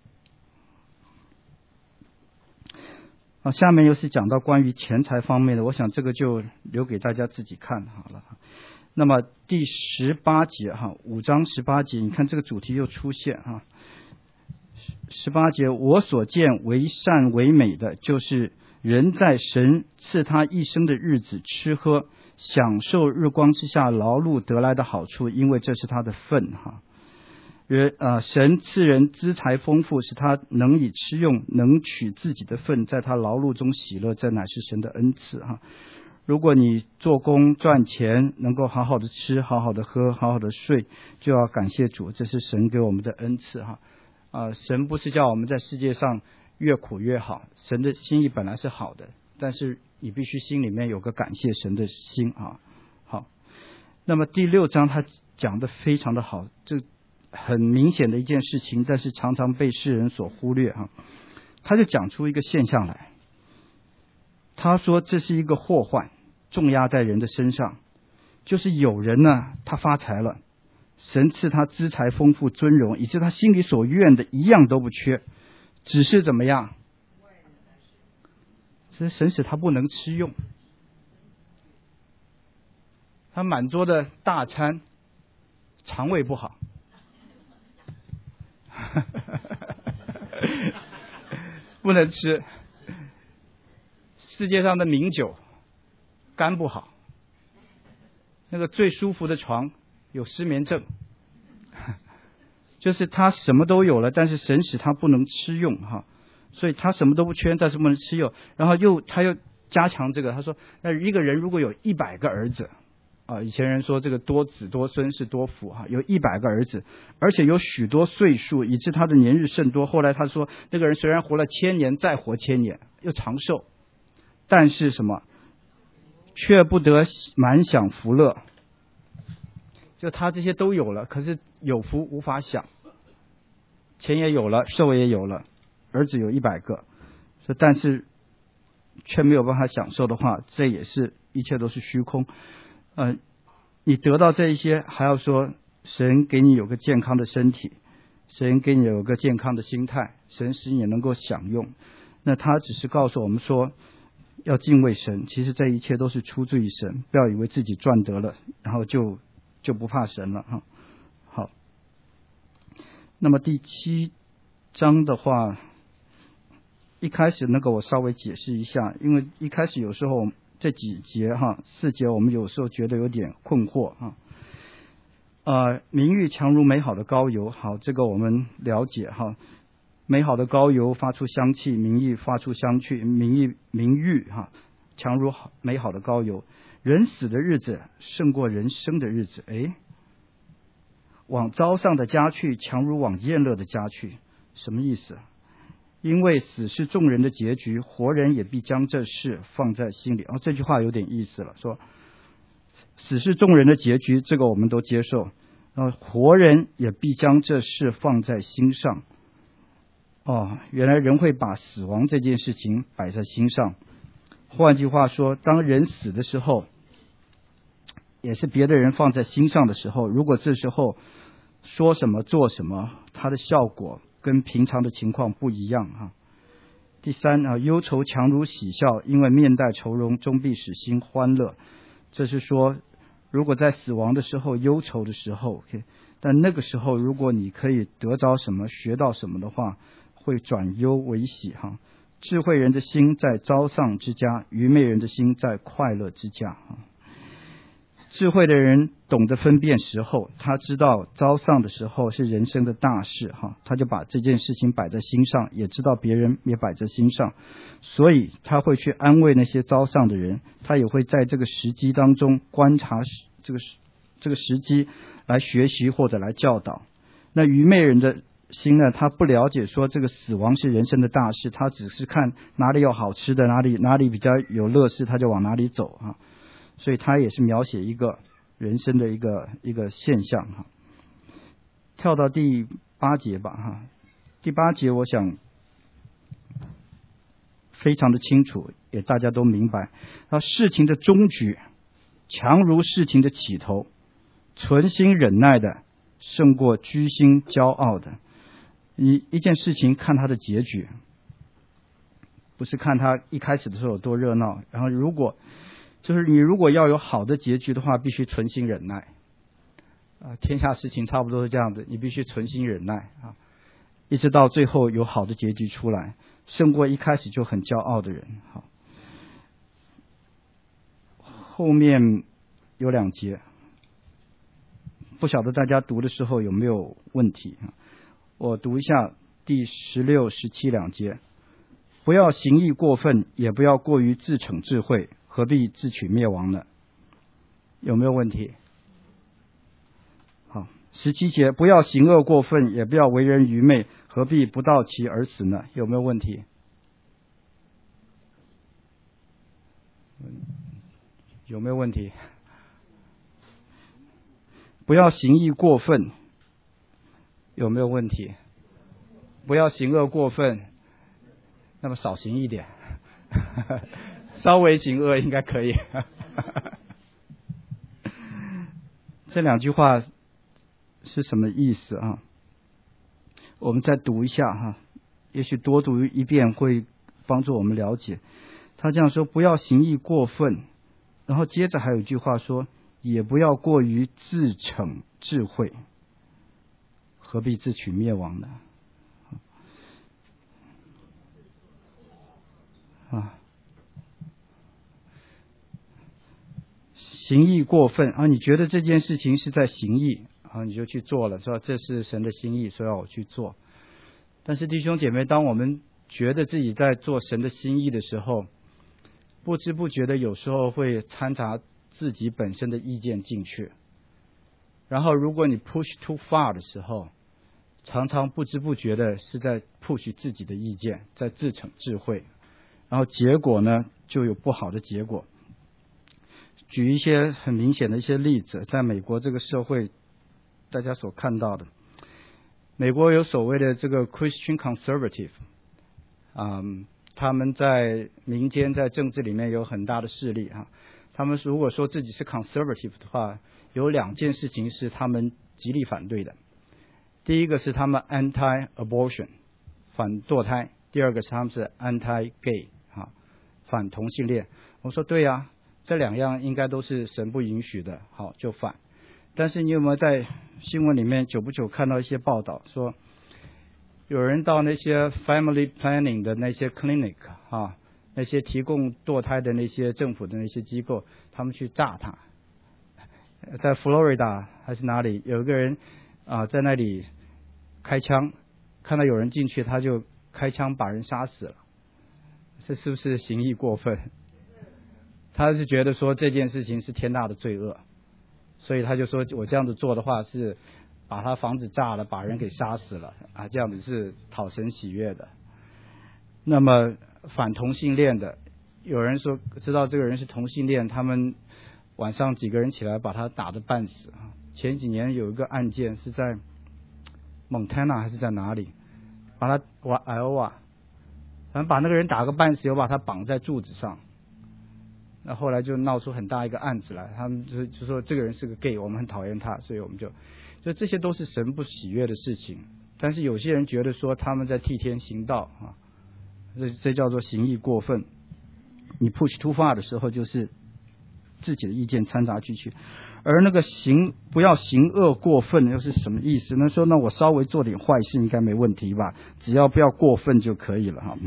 好，下面又是讲到关于钱财方面的，我想这个就留给大家自己看好了。那么第十八节哈，五章十八节，你看这个主题又出现哈。十八节，我所见为善为美的，就是人在神赐他一生的日子吃喝，享受日光之下劳碌得来的好处，因为这是他的份哈。人啊、呃，神赐人资财丰富，使他能以吃用，能取自己的份，在他劳碌中喜乐，这乃是神的恩赐哈。如果你做工赚钱，能够好好的吃，好好的喝，好好的睡，就要感谢主，这是神给我们的恩赐哈。啊、呃，神不是叫我们在世界上越苦越好，神的心意本来是好的，但是你必须心里面有个感谢神的心啊。好，那么第六章他讲的非常的好，这很明显的一件事情，但是常常被世人所忽略啊。他就讲出一个现象来，他说这是一个祸患，重压在人的身上，就是有人呢，他发财了，神赐他资财丰富尊荣，以致他心里所愿的一样都不缺，只是怎么样？这神使他不能吃用，他满桌的大餐，肠胃不好，不能吃。世界上的名酒，肝不好。那个最舒服的床，有失眠症。就是他什么都有了，但是神使他不能吃用哈，所以他什么都不缺，但是不能吃用。然后又他又加强这个，他说，那一个人如果有一百个儿子啊，以前人说这个多子多孙是多福哈，有一百个儿子，而且有许多岁数，以致他的年日甚多。后来他说，那个人虽然活了千年，再活千年，又长寿，但是什么，却不得满享福乐。就他这些都有了，可是有福无法享，钱也有了，寿也有了，儿子有一百个，但是却没有办法享受的话，这也是一切都是虚空。呃， 你得到这一些，还要说神给你有个健康的身体，神给你有个健康的心态，神使你能够享用。那他只是告诉我们说要敬畏神，其实这一切都是出自于神，不要以为自己赚得了，然后就就不怕神了哈。好，那么第七章的话，一开始那个我稍微解释一下，因为一开始有时候这几节哈四节我们有时候觉得有点困惑哈。呃，名誉强如美好的膏油，好，这个我们了解哈。美好的膏油发出香气，名誉发出香气，名誉名誉哈，强如美好的膏油。人死的日子胜过人生的日子，诶，往糟丧的家去，强如往宴乐的家去，什么意思？因为死是众人的结局，活人也必将这事放在心里。哦，这句话有点意思了，说死是众人的结局，这个我们都接受，然后活人也必将这事放在心上。哦，原来人会把死亡这件事情摆在心上。换句话说，当人死的时候，也是别的人放在心上的时候，如果这时候说什么做什么，它的效果跟平常的情况不一样哈。第三啊，忧愁强如喜笑，因为面带愁容，终必使心欢乐。这是说，如果在死亡的时候忧愁的时候 ，OK， 但那个时候如果你可以得着什么，学到什么的话，会转忧为喜哈。智慧人的心在遭丧之家，愚昧人的心在快乐之家哈。智慧的人懂得分辨时候，他知道遭丧的时候是人生的大事哈，他就把这件事情摆在心上，也知道别人也摆在心上，所以他会去安慰那些遭丧的人，他也会在这个时机当中观察这个这个时机来学习或者来教导。那愚昧人的心呢，他不了解说这个死亡是人生的大事，他只是看哪里有好吃的，哪里哪里比较有乐事，他就往哪里走啊。所以他也是描写一个人生的一个一个现象哈。跳到第八节吧哈，第八节我想非常的清楚，也大家都明白。啊，事情的终局强如事情的起头，存心忍耐的胜过居心骄傲的。一一件事情看它的结局，不是看它一开始的时候有多热闹，然后如果就是你如果要有好的结局的话，必须存心忍耐啊。天下事情差不多是这样子，你必须存心忍耐啊，一直到最后有好的结局出来，胜过一开始就很骄傲的人。好，后面有两节，不晓得大家读的时候有没有问题啊？我读一下第十六、十七两节。不要行义过分，也不要过于自逞智慧，何必自取灭亡呢？有没有问题？好，十七节，不要行恶过分，也不要为人愚昧，何必不到其而死呢？有没有问题？有没有问题？不要行义过分，有没有问题？不要行恶过分，那么少行一点，稍微行恶应该可以。这两句话是什么意思啊？我们再读一下哈，也许多读一遍会帮助我们了解。他这样说，不要行义过分，然后接着还有一句话说，也不要过于自逞智慧，何必自取灭亡呢？啊，行义过分啊，你觉得这件事情是在行义啊，你就去做了，说这是神的心意，所以要我去做。但是弟兄姐妹，当我们觉得自己在做神的心意的时候，不知不觉的有时候会掺杂自己本身的意见进去，然后如果你 push too far 的时候，常常不知不觉的是在 push 自己的意见，在自逞智慧，然后结果呢就有不好的结果。举一些很明显的一些例子，在美国这个社会大家所看到的，美国有所谓的这个 Christian Conservative， 嗯，他们在民间在政治里面有很大的势力啊。他们如果说自己是 conservative 的话， 有两件事情是他们极力反对的。第一个是他们 anti-abortion 反堕胎，第二个是他们是 anti-gay 啊反同性恋。我说对啊，这两样应该都是神不允许的，好就反。但是你有没有在新闻里面久不久看到一些报道说，有人到那些 family planning 的那些 clinic 啊，那些提供堕胎的那些政府的那些机构，他们去炸他。在佛罗里达还是哪里，有一个人啊在那里开枪，看到有人进去，他就开枪把人杀死了。这是不是行义过分？他是觉得说这件事情是天大的罪恶，所以他就说我这样子做的话是把他房子炸了，把人给杀死了啊，这样子是讨神喜悦的。那么反同性恋的，有人说知道这个人是同性恋，他们晚上几个人起来把他打得半死啊。前几年有一个案件是在蒙塔纳还是在哪里，把他瓦艾欧瓦，反正把那个人打个半死，又把他绑在柱子上。那后来就闹出很大一个案子来，他们就就说这个人是个 gay， 我们很讨厌他，所以我们就就这些都是神不喜悦的事情。但是有些人觉得说他们在替天行道啊，这这叫做行义过分。你 push too far 的时候，就是自己的意见掺杂进去。而那个行不要行恶过分又是什么意思呢？说那我稍微做点坏事应该没问题吧，只要不要过分就可以了哈。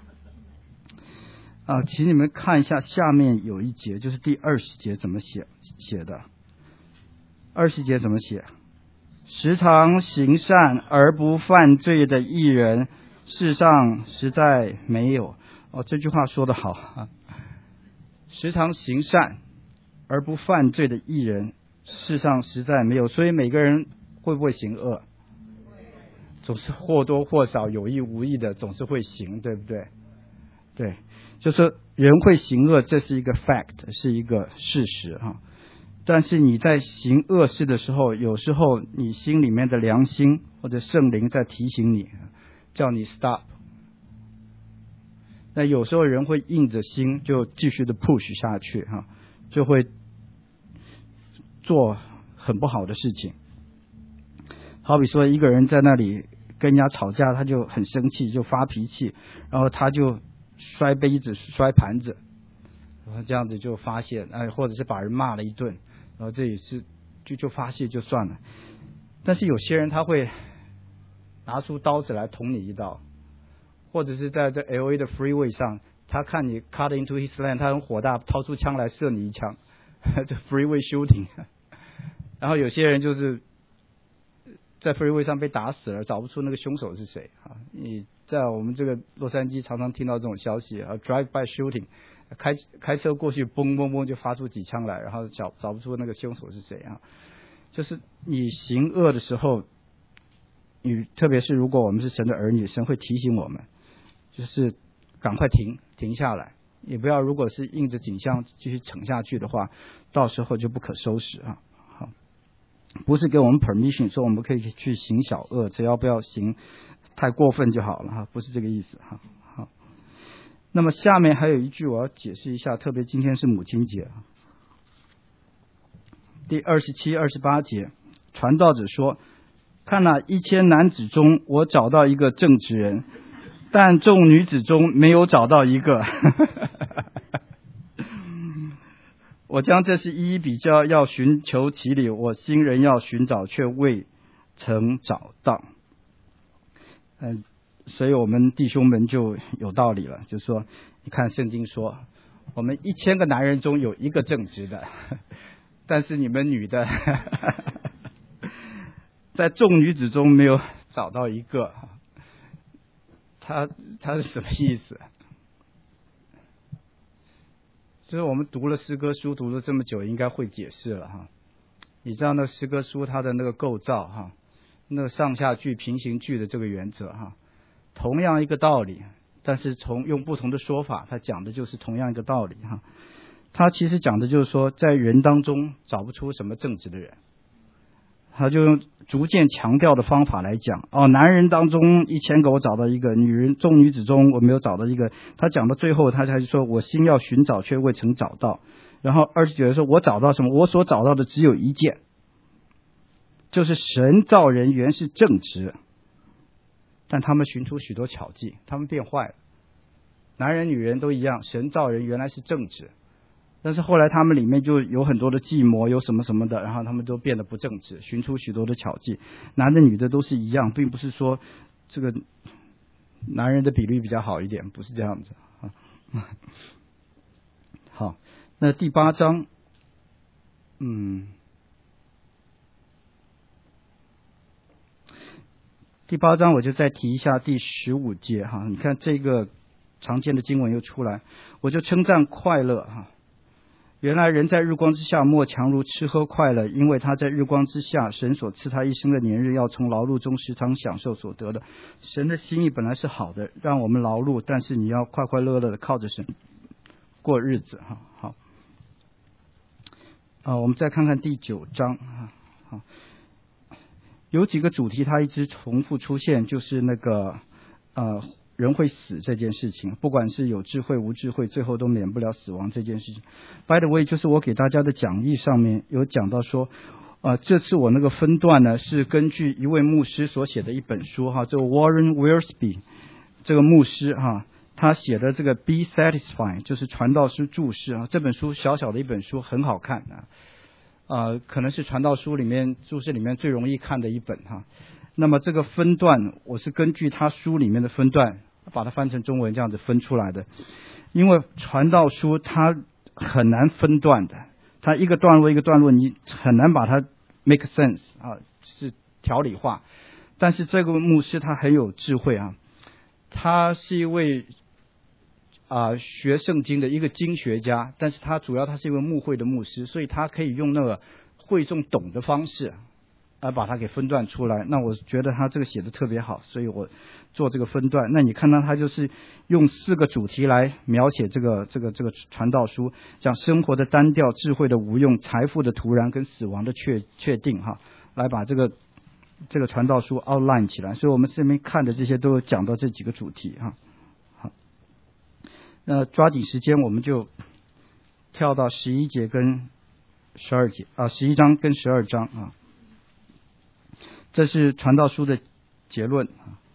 啊，请你们看一下下面有一节，就是第二十节怎么写写的。二十节怎么写？时常行善而不犯罪的义人，世上实在没有。哦，这句话说得好啊！时常行善而不犯罪的义人，世上实在没有。所以每个人会不会行恶？总是或多或少有意无意的总是会行，对不对？对，就是人会行恶，这是一个 fact， 是一个事实啊。但是你在行恶事的时候，有时候你心里面的良心或者圣灵在提醒你，叫你 stop。那有时候人会硬着心就继续的 push 下去哈，就会做很不好的事情。好比说一个人在那里跟人家吵架，他就很生气，就发脾气，然后他就摔杯子摔盘子，然后这样子就发泄，哎，或者是把人骂了一顿，然后这也是就就发泄就算了。但是有些人他会拿出刀子来捅你一刀，或者是在这 L A 的 freeway 上，他看你 cut into his lane， 他很火大，掏出枪来射你一枪，这 freeway shooting。 然后有些人就是在 freeway 上被打死了，找不出那个凶手是谁啊。你在我们这个洛杉矶常常听到这种消息啊 ，drive by shooting， 开开车过去，嘣嘣嘣就发出几枪来，然后找找不出那个凶手是谁啊。就是你行恶的时候，你特别是如果我们是神的儿女，神会提醒我们，就是赶快停停下来，也不要如果是硬着颈项继续逞下去的话，到时候就不可收拾啊。好，不是给我们 permission 说我们可以去行小恶，只要不要行太过分就好了哈，不是这个意思哈。好，那么下面还有一句我要解释一下，特别今天是母亲节，第二十七、二十八节，传道者说：“看那一千男子中，我找到一个正直人，但众女子中没有找到一个。”我将这是一一比较，要寻求其理，我心人要寻找，却未曾找到。嗯，所以我们弟兄们就有道理了，就是说，你看圣经说，我们一千个男人中有一个正直的，但是你们女的在众女子中没有找到一个，他他是什么意思？就是我们读了诗歌书读了这么久，应该会解释了哈。你知道那诗歌书它的那个构造哈，那个上下句平行句的这个原则哈，同样一个道理，但是从用不同的说法，它讲的就是同样一个道理哈。他其实讲的就是说，在人当中找不出什么正直的人，他就用逐渐强调的方法来讲。哦，男人当中一千个我找到一个，女人众女子中我没有找到一个。他讲到最后，他才说我心要寻找，却未曾找到。 然后二十九节说，我找到什么？我所找到的只有一件，就是神造人原是正直，但他们寻出许多巧计，他们变坏了。男人女人都一样，神造人原来是正直，但是后来他们里面就有很多的计谋，有什么什么的，然后他们都变得不正直，寻出许多的巧计。男的女的都是一样，并不是说这个男人的比例比较好一点，不是这样子啊。好，那第八章，嗯，第八章我就再提一下第十五节哈，你看这个常见的经文又出来，我就称赞快乐哈。原来人在日光之下，莫强如吃喝快乐，因为他在日光之下，神所赐他一生的年日，要从劳碌中时常享受所得的。神的心意本来是好的，让我们劳碌，但是你要快快乐乐的靠着神过日子哈。好，啊，我们再看看第九章啊，好，有几个主题它一直重复出现，就是那个呃。人会死这件事情，不管是有智慧无智慧，最后都免不了死亡这件事情。By the way， 就是我给大家的讲义上面有讲到说，呃，这次我那个分段呢是根据一位牧师所写的一本书哈，这个 Warren Wiersbe 这个牧师哈，他写的这个 Be Satisfied 就是传道书注释啊，这本书小小的一本书很好看啊，呃，可能是传道书里面注释里面最容易看的一本哈。那么这个分段我是根据他书里面的分段把它翻成中文这样子分出来的，因为传道书它很难分段的，它一个段落一个段落你很难把它 make sense 啊，是条理化。但是这个牧师他很有智慧啊，他是一位啊、呃、学圣经的一个经学家，但是他主要他是一位牧会的牧师，所以他可以用那个会众懂的方式而把它给分段出来。那我觉得他这个写的特别好，所以我做这个分段。那你看到他就是用四个主题来描写这个这个这个传道书，讲生活的单调、智慧的无用、财富的突然跟死亡的确确定哈，来把这个这个传道书 outline 起来。所以我们这边看的这些都有讲到这几个主题哈。好，那抓紧时间，我们就跳到十一节跟十二节啊，十一章跟十二章啊。这是传道书的结论，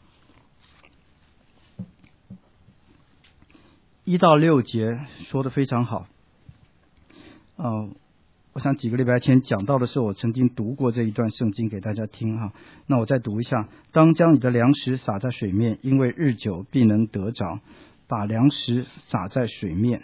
一到六节说得非常好。呃，我想几个礼拜前讲到的时候，我曾经读过这一段圣经给大家听哈。那我再读一下：当将你的粮食撒在水面，因为日久必能得着。把粮食撒在水面，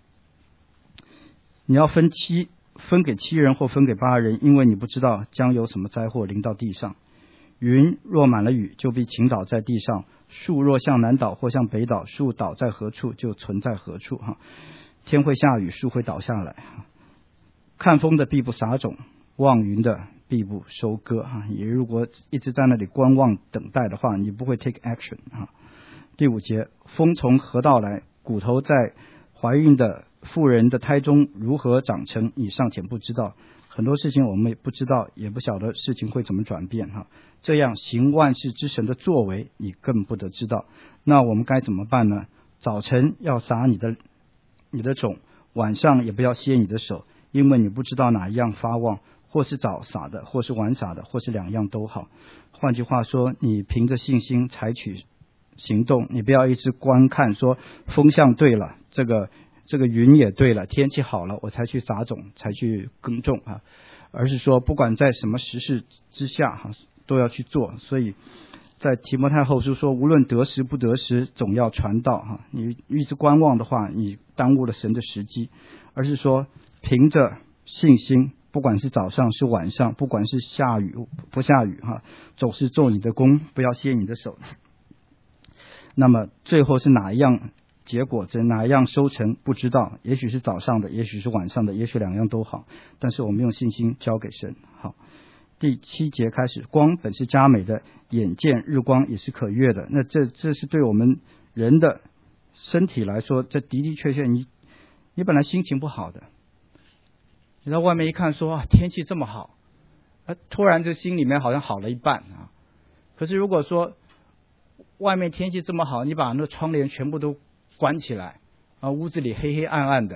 你要分七分给七人或分给八人，因为你不知道将有什么灾祸临到地上。云若满了雨，就必倾倒在地上；树若向南倒或向北倒，树倒在何处，就存在何处。哈，天会下雨，树会倒下来。看风的必不撒种，望云的必不收割。哈，你如果一直在那里观望等待的话，你不会 take action。哈，第五节，风从何道来？骨头在怀孕的妇人的胎中如何长成？你尚且不知道。很多事情我们也不知道，也不晓得事情会怎么转变哈。这样行万事之神的作为，你更不得知道。那我们该怎么办呢？早晨要撒你的你的种，晚上也不要歇你的手，因为你不知道哪一样发旺，或是早撒的，或是晚撒的，或是两样都好。换句话说，你凭着信心采取行动，你不要一直观看说风向对了，这个这个云也对了，天气好了，我才去撒种，才去耕种啊，而是说不管在什么时势之下哈，都要去做。所以在提摩太后书说，无论得时不得时，总要传道哈。你一直观望的话，你耽误了神的时机，而是说凭着信心，不管是早上是晚上，不管是下雨不下雨哈，总是做你的工，不要歇你的手。那么最后是哪一样结果子，哪一样收成不知道，也许是早上的，也许是晚上的，也许两样都好，但是我们用信心交给神。好，第七节开始，光本是佳美的，眼见日光也是可悦的。那这这是对我们人的身体来说，这的的确确你你本来心情不好的，你在外面一看说啊天气这么好，啊突然这心里面好像好了一半啊。可是如果说外面天气这么好，你把那窗帘全部都关起来啊，屋子里黑黑暗暗的，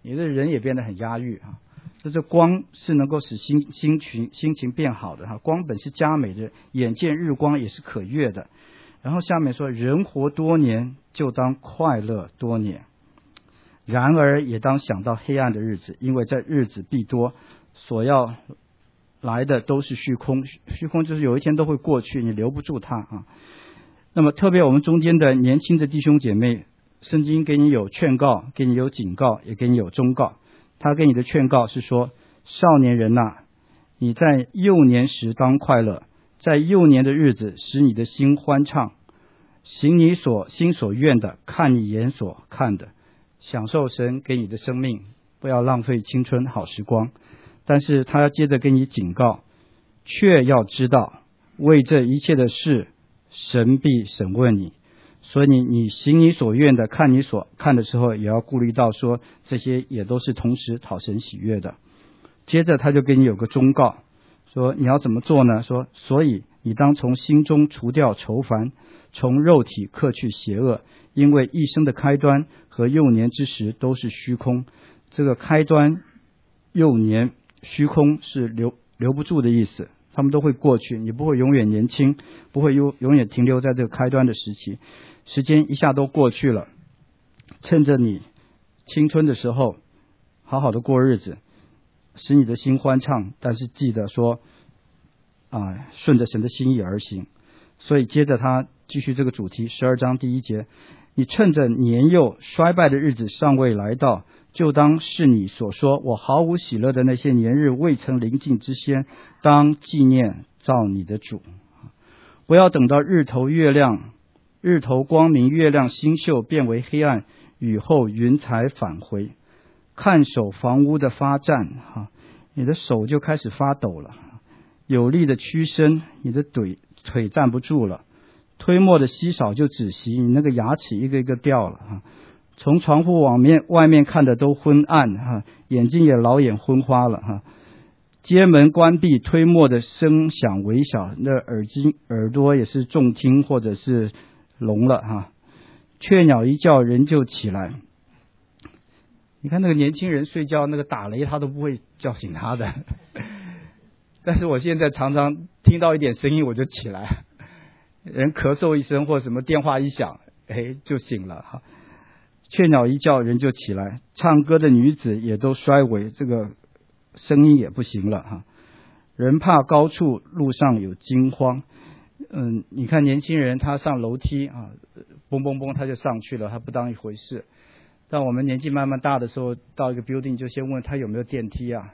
你的人也变得很压抑啊。这光是能够使心心情心情变好的哈，光本是佳美的，眼见日光也是可悦的。然后下面说，人活多年，就当快乐多年。然而也当想到黑暗的日子，因为在日子必多，所要来的都是虚空。虚空就是有一天都会过去，你留不住它啊。那么特别我们中间的年轻的弟兄姐妹，圣经给你有劝告，给你有警告，也给你有忠告。他给你的劝告是说，少年人呐、啊，你在幼年时当快乐，在幼年的日子使你的心欢畅，行你所心所愿的，看你眼所看的，享受神给你的生命，不要浪费青春好时光。但是他要接着给你警告，却要知道为这一切的事，神必审问你。所以你你行你所愿的，看你所看的时候，也要顾虑到说，这些也都是同时讨神喜悦的。接着他就给你有个忠告，说你要怎么做呢？说所以你当从心中除掉愁烦，从肉体克去邪恶，因为一生的开端和幼年之时都是虚空。这个开端、幼年、虚空是留留不住的意思，他们都会过去，你不会永远年轻，不会永永远停留在这个开端的时期。时间一下都过去了，趁着你青春的时候好好的过日子，使你的心欢畅，但是记得说啊，顺着神的心意而行。所以接着他继续这个主题，十二章第一节，你趁着年幼衰败的日子尚未来到，就当是你所说我毫无喜乐的那些年日未曾临近之先，当纪念造你的主。不要等到日头月亮日头光明，月亮星宿变为黑暗，雨后云彩返回，看守房屋的发战哈，你的手就开始发抖了，有力的屈伸，你的腿腿站不住了，推磨的稀少就止息，你那个牙齿一个一个掉了哈，从窗户往面外面看的都昏暗哈，眼睛也老眼昏花了哈，街门关闭，推磨的声响微小，那耳睛耳朵也是重听或者是聋了哈，雀鸟一叫人就起来。你看那个年轻人睡觉，那个打雷他都不会叫醒他的，但是我现在常常听到一点声音我就起来，人咳嗽一声或什么电话一响，哎就醒了哈。雀鸟一叫人就起来，唱歌的女子也都衰微，这个声音也不行了哈。人怕高处，路上有惊慌。嗯，你看年轻人他上楼梯啊，嘣嘣嘣他就上去了，他不当一回事。但我们年纪慢慢大的时候，到一个 building 就先问他有没有电梯啊。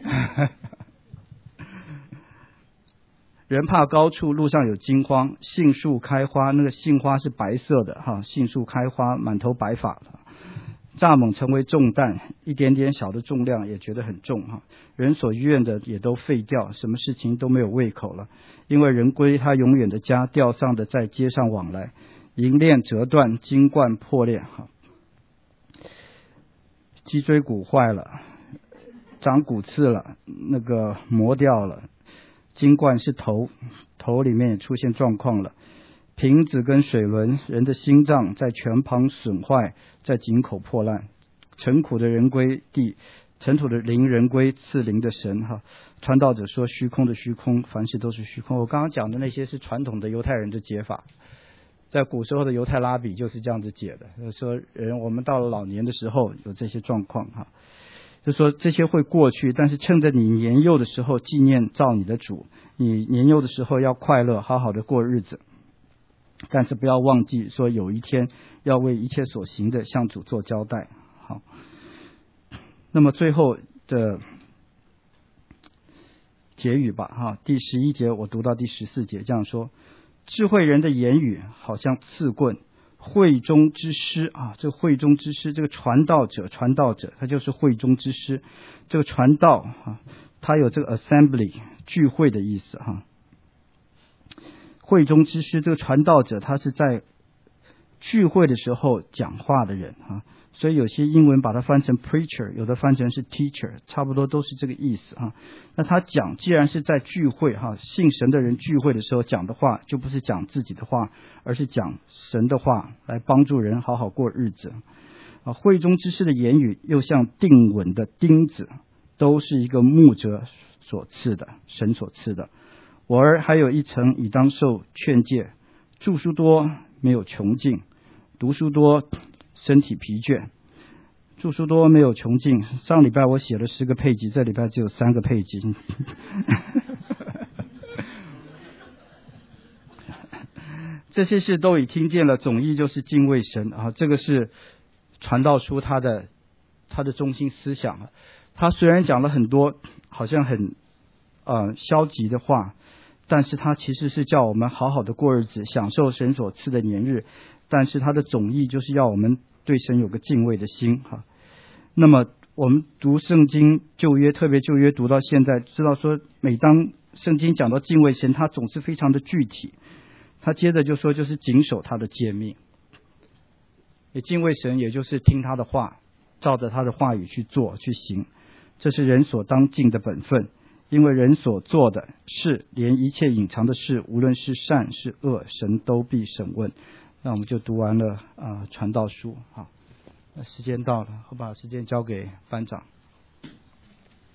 人怕高处，路上有惊慌。杏树开花，那个杏花是白色的哈，杏树开花，满头白发了。蚱蜢成为重担，一点点小的重量也觉得很重哈。人所愿的也都废掉，什么事情都没有胃口了。因为人归他永远的家，吊丧的在街上往来，银链折断，金冠破裂哈。脊椎骨坏了，长骨刺了，那个磨掉了。金冠是头，头里面也出现状况了。瓶子跟水轮，人的心脏在全旁损坏，在井口破烂。尘土的人归地，尘土的灵人归赐灵的神哈。传道者说虚空的虚空，凡事都是虚空。我刚刚讲的那些是传统的犹太人的解法，在古时候的犹太拉比就是这样子解的，说人我们到了老年的时候有这些状况哈，就说这些会过去，但是趁着你年幼的时候纪念造你的主，你年幼的时候要快乐，好好的过日子。但是不要忘记说有一天要为一切所行的向主做交代。好，那么最后的结语吧哈，第十一节我读到第十四节这样说：智慧人的言语好像刺棍，会中之师啊，这个会中之师，这个传道者，传道者他就是会中之师。这个传道啊，他有这个 assembly 聚会的意思哈。会中之师，这个传道者他是在聚会的时候讲话的人啊，所以有些英文把它翻成 preacher， 有的翻成是 teacher， 差不多都是这个意思啊。那他讲，既然是在聚会哈，信神的人聚会的时候讲的话，就不是讲自己的话，而是讲神的话，来帮助人好好过日子。 啊，会中之事的言语又像定稳的钉子，都是一个牧者所赐的，神所赐的。我儿还有一层，以当受劝诫。著书多没有穷尽，读书多身体疲倦。著书多没有穷尽，上礼拜我写了十个配集，这礼拜只有三个配集。这些事都已听见了，总意就是敬畏神啊，这个是传道书它的它的中心思想啊。他虽然讲了很多好像很呃消极的话，但是他其实是叫我们好好的过日子，享受神所赐的年日。但是他的总意就是要我们对神有个敬畏的心哈。那么我们读圣经旧约，特别旧约读到现在，知道说每当圣经讲到敬畏神，他总是非常的具体。他接着就说，就是谨守他的诫命，也敬畏神，也就是听他的话，照着他的话语去做去行，这是人所当尽的本分。因为人所做的事，连一切隐藏的事，无论是善是恶，神都必审问。那我们就读完了啊、呃、传道书。好，那时间到了，我把时间交给班长。